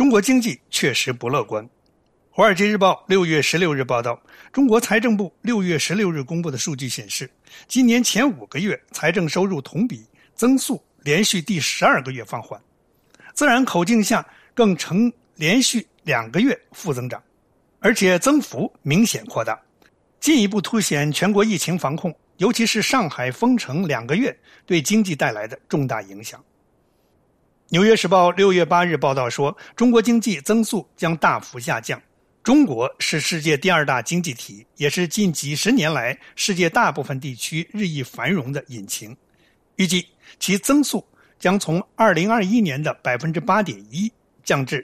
中国经济确实不乐观。华尔街日报6月16日报道，中国财政部6月16日公布的数据显示，今年前5个月财政收入同比增速连续第12个月放缓，自然口径下更呈连续2个月负增长，而且增幅明显扩大，进一步凸显全国疫情防控，尤其是上海封城2个月对经济带来的重大影响。纽约时报6月8日报道说，中国经济增速将大幅下降。中国是世界第2大经济体，也是近几十年来世界大部分地区日益繁荣的引擎。预计其增速将从2021年的 8.1% 降至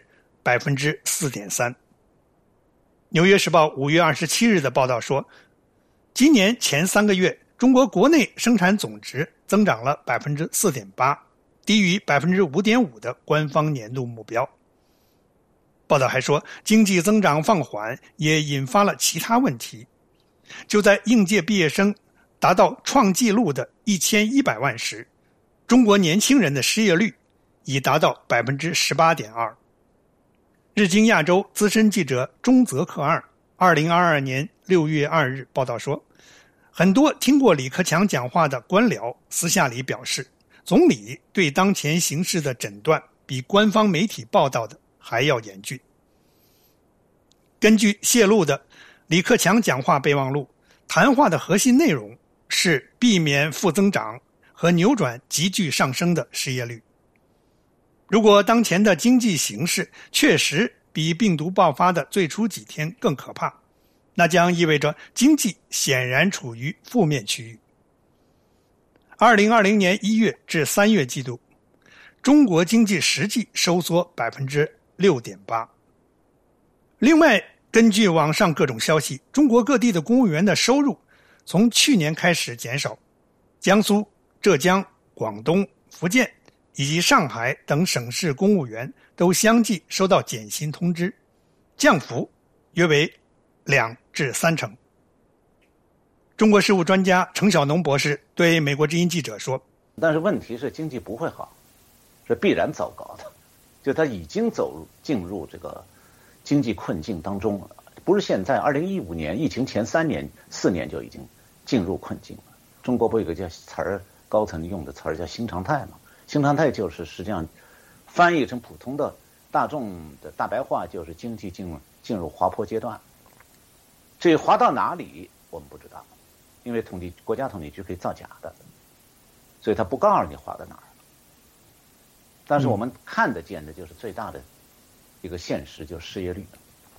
4.3%。纽约时报5月27日的报道说，今年前3个月，中国国内生产总值增长了 4.8%， 低于 5.5% 的官方年度目标。报道还说，经济增长放缓也引发了其他问题。就在应届毕业生达到创纪录的1100万时，中国年轻人的失业率已达到 18.2%。日经亚洲资深记者中泽克二2022年6月2日报道说，很多听过李克强讲话的官僚私下里表示，总理对当前形势的诊断比官方媒体报道的还要严峻。根据泄露的李克强讲话备忘录，谈话的核心内容是避免负增长和扭转急剧上升的失业率。如果当前的经济形势确实比病毒爆发的最初几天更可怕，那将意味着经济显然处于负面区域。2020年1月至3月季度，中国经济实际收缩 6.8%。另外，根据网上各种消息，中国各地的公务员的收入从去年开始减少，江苏、浙江、广东、福建以及上海等省市公务员都相继收到减薪通知，降幅约为2至3成。中国事务专家程晓农博士对美国之音记者说， 但是问题是经济不会好，是必然糟糕的，就它已经进入这个经济困境当中了，不是现在2015年疫情前3年4年就已经进入困境了。中国不有个叫词儿，高层用的词儿叫新常态嘛？新常态就是实际上翻译成普通的大众的大白话，就是经济进入滑坡阶段。至于滑到哪里我们不知道，因为国家统计局可以造假的，所以他不告诉你滑到哪儿。但是我们看得见的就是最大的一个现实，就是失业率。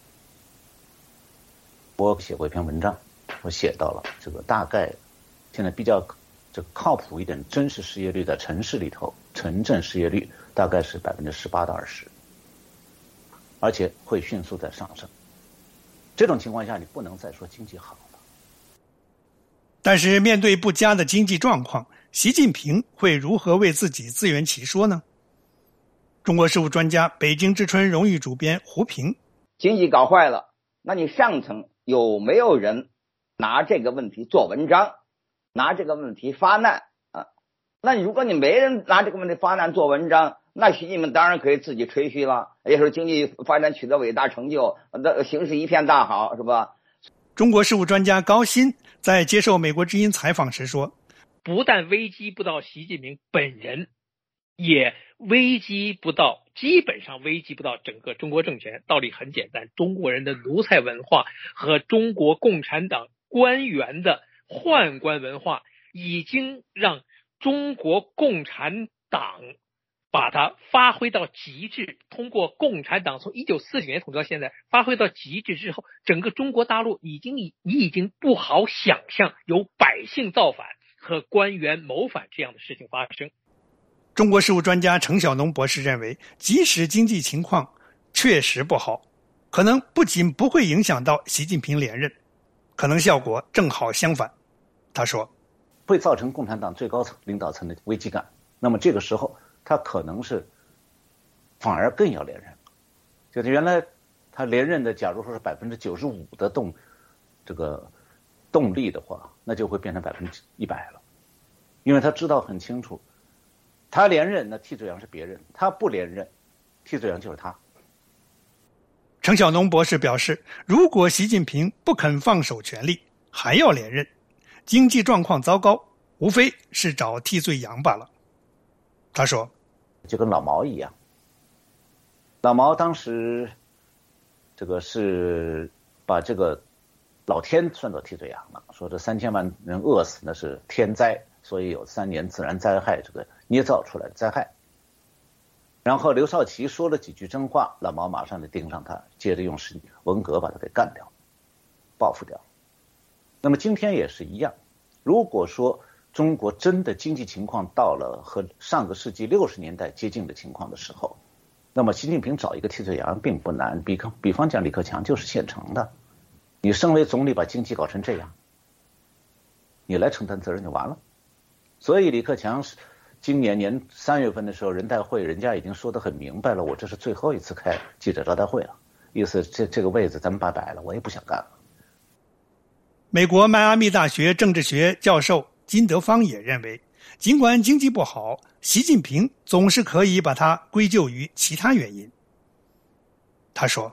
我写过一篇文章，我写到了这个大概现在比较这个靠谱一点真实失业率在城市里头，城镇失业率大概是18%到20%，而且会迅速在上升。这种情况下，你不能再说经济好了。 但是面对不佳的经济状况，习近平会如何为自己自圆其说呢？中国事务专家、北京之春荣誉主编胡平， 经济搞坏了，那你上层有没有人拿这个问题做文章，拿这个问题发难啊？那如果你没人拿这个问题发难做文章，那习近平当然可以自己吹嘘了，也说经济发展取得伟大成就，形势一片大好，是吧？ 中国事务专家高鑫在接受美国之音采访时说， 不但危及不到习近平本人，也基本上危及不到整个中国政权。道理很简单，中国人的奴才文化和中国共产党官员的宦官文化已经让中国共产党把它发挥到极致。通过共产党从1949年统治到现在发挥到极致之后，整个中国大陆你已经不好想象有百姓造反和官员谋反这样的事情发生。 中国事务专家程晓农博士认为，即使经济情况确实不好，可能不仅不会影响到习近平连任，可能效果正好相反。他说， 会造成共产党最高层领导层的危机感，那么这个时候他可能是反而更要连任，就是原来他连任的假如说是95%的动力的话，那就会变成100%了，因为他知道很清楚，他连任那替罪羊是别人，他不连任替罪羊就是他， 程晓农博士表示，如果习近平不肯放手权力，还要连任，经济状况糟糕，无非是找替罪羊罢了。他说， 就跟老毛一样，老毛当时这个是把这个老天算作替罪羊了，说这3000万人饿死那是天灾，所以有3年自然灾害，这个捏造出来的灾害。然后刘少奇说了几句真话，老毛马上就盯上他，接着用文革把他给干掉，报复掉。那么今天也是一样，如果说中国真的经济情况到了和上个世纪60年代接近的情况的时候，那么习近平找一个替罪羊并不难，比方讲李克强就是现成的。你身为总理把经济搞成这样，你来承担责任就完了。所以李克强今年3月份的时候，人代会人家已经说得很明白了，我这是最后一次开记者招待会了，意思这个位子咱们拜拜了，我也不想干了。 美国迈阿密大学政治学教授金德芳也认为，尽管经济不好，习近平总是可以把它归咎于其他原因。他说，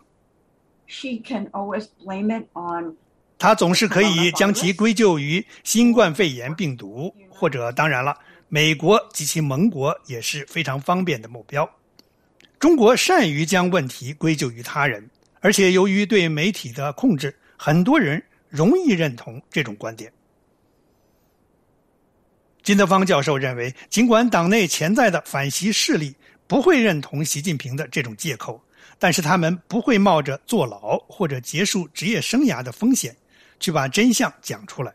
他总是可以将其归咎于新冠肺炎病毒，或者当然了，美国及其盟国也是非常方便的目标。中国善于将问题归咎于他人，而且由于对媒体的控制，很多人容易认同这种观点。金德芳教授认为，尽管党内潜在的反习势力不会认同习近平的这种借口，但是他们不会冒着坐牢或者结束职业生涯的风险去把真相讲出来。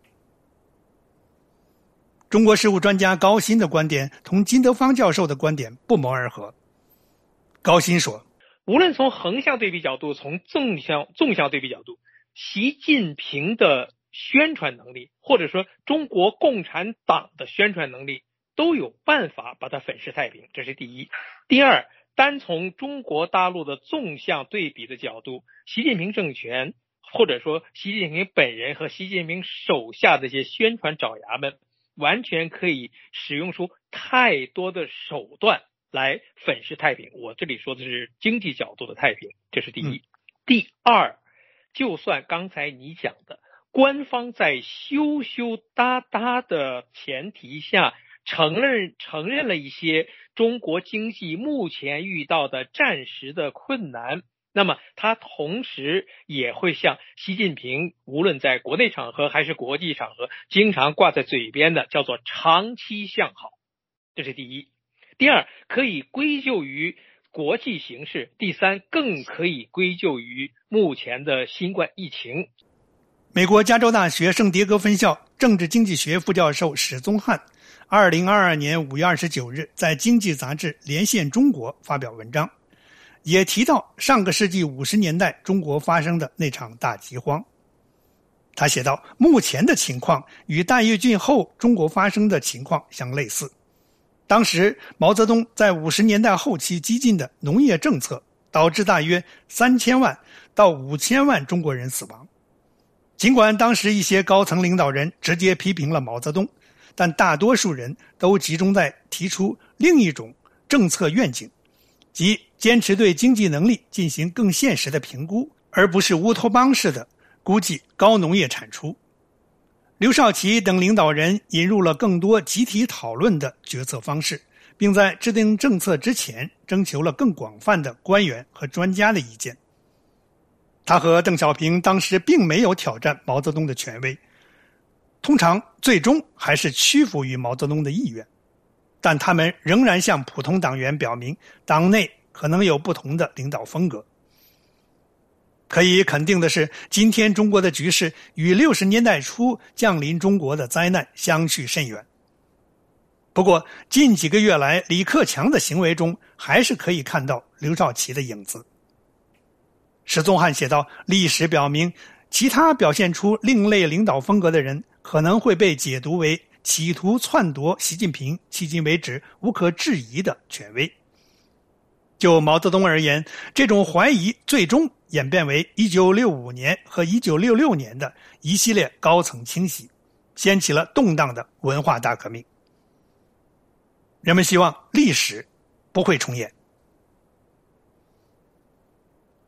中国事务专家高鑫的观点同金德芳教授的观点不谋而合。高鑫说， 无论从横向对比角度，从纵向对比角度，习近平的宣传能力，或者说中国共产党的宣传能力，都有办法把它粉饰太平，这是第一。第二，单从中国大陆的纵向对比的角度，习近平政权或者说习近平本人和习近平手下的这些宣传爪牙们，完全可以使用出太多的手段来粉饰太平。我这里说的是经济角度的太平，这是第一。第二，就算刚才你讲的官方在羞羞答答的前提下承认了一些中国经济目前遇到的暂时的困难，那么他同时也会像习近平无论在国内场合还是国际场合经常挂在嘴边的叫做长期向好，这是第一。第二，可以归咎于国际形势。第三，更可以归咎于目前的新冠疫情。 美国加州大学圣迭戈分校政治经济学副教授史宗汉2022年5月29日在《经济杂志》连线中国发表文章，也提到上个世纪50年代中国发生的那场大饥荒。他写道，目前的情况与大跃进后中国发生的情况相类似。当时毛泽东在50年代后期激进的农业政策导致大约3000万到5000万中国人死亡。尽管当时一些高层领导人直接批评了毛泽东，但大多数人都集中在提出另一种政策愿景，即坚持对经济能力进行更现实的评估，而不是乌托邦式的估计高农业产出。刘少奇等领导人引入了更多集体讨论的决策方式，并在制定政策之前征求了更广泛的官员和专家的意见。他和邓小平当时并没有挑战毛泽东的权威，通常最终还是屈服于毛泽东的意愿，但他们仍然向普通党员表明党内可能有不同的领导风格。可以肯定的是，今天中国的局势与60年代初降临中国的灾难相去甚远。不过近几个月来，李克强的行为中还是可以看到刘少奇的影子。史宗汉写道，历史表明，其他表现出另类领导风格的人可能会被解读为企图篡夺习近平迄今为止无可置疑的权威。就毛泽东而言，这种怀疑最终演变为1965年和1966年的一系列高层清洗，掀起了动荡的文化大革命。人们希望历史不会重演。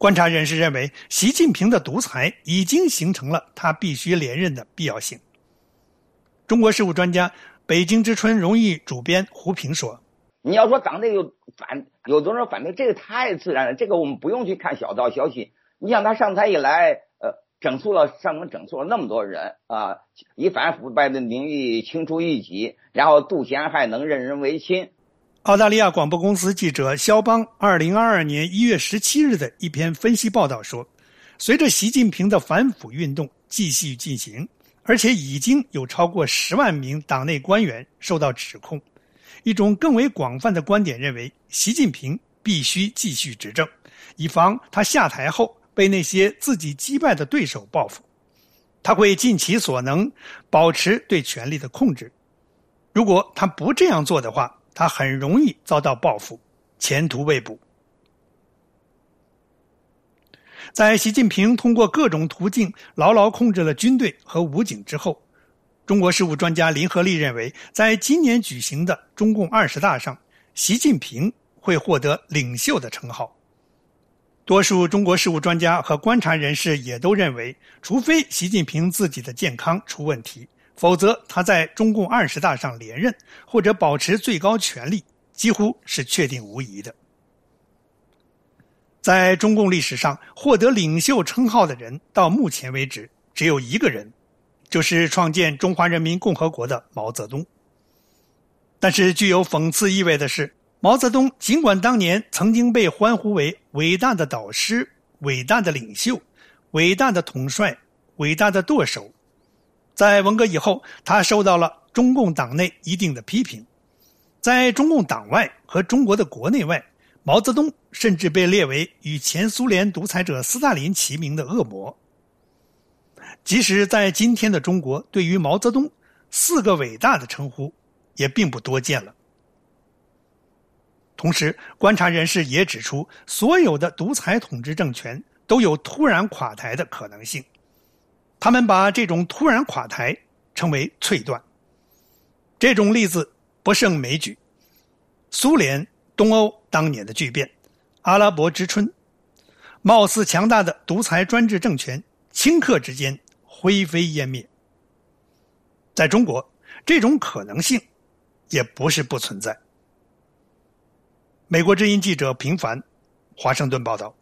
观察人士认为，习近平的独裁已经形成了他必须连任的必要性。中国事务专家、北京之春荣誉主编胡平说：“ 你要说党内有多少反对，这个太自然了，这个我们不用去看小道消息。你想他上台以来，整肃了那么多人啊，以反腐败的名义清除异己，然后杜贤还能任人唯亲。” 澳大利亚广播公司记者肖邦2022年1月17日的一篇分析报道说，随着习近平的反腐运动继续进行，而且已经有超过10万名党内官员受到指控，一种更为广泛的观点认为，习近平必须继续执政，以防他下台后被那些自己击败的对手报复。他会尽其所能保持对权力的控制。如果他不这样做的话，他很容易遭到报复，前途未卜。在习近平通过各种途径牢牢控制了军队和武警之后，中国事务专家林和利认为，在今年举行的中共20大上，习近平会获得领袖的称号。多数中国事务专家和观察人士也都认为，除非习近平自己的健康出问题，否则他在中共20大上连任或者保持最高权力几乎是确定无疑的。在中共历史上获得领袖称号的人到目前为止只有一个人，就是创建中华人民共和国的毛泽东。但是具有讽刺意味的是，毛泽东尽管当年曾经被欢呼为伟大的导师、伟大的领袖、伟大的统帅、伟大的舵手，在文革以后，他受到了中共党内一定的批评。在中共党外和中国的国内外，毛泽东甚至被列为与前苏联独裁者斯大林齐名的恶魔。即使在今天的中国，对于毛泽东4个伟大的称呼也并不多见了。同时，观察人士也指出，所有的独裁统治政权都有突然垮台的可能性。他们把这种突然垮台称为脆断。这种例子不胜枚举，苏联、东欧当年的巨变，阿拉伯之春，貌似强大的独裁专制政权顷刻之间灰飞烟灭。在中国，这种可能性也不是不存在。美国之音记者平凡，华盛顿报道。